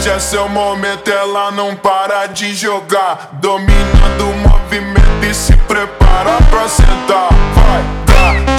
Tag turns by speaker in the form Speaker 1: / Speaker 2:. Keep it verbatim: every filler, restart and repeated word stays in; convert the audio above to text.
Speaker 1: Hoje é seu momento, ela não para de jogar, dominando o movimento e se prepara pra sentar. Vai, vai.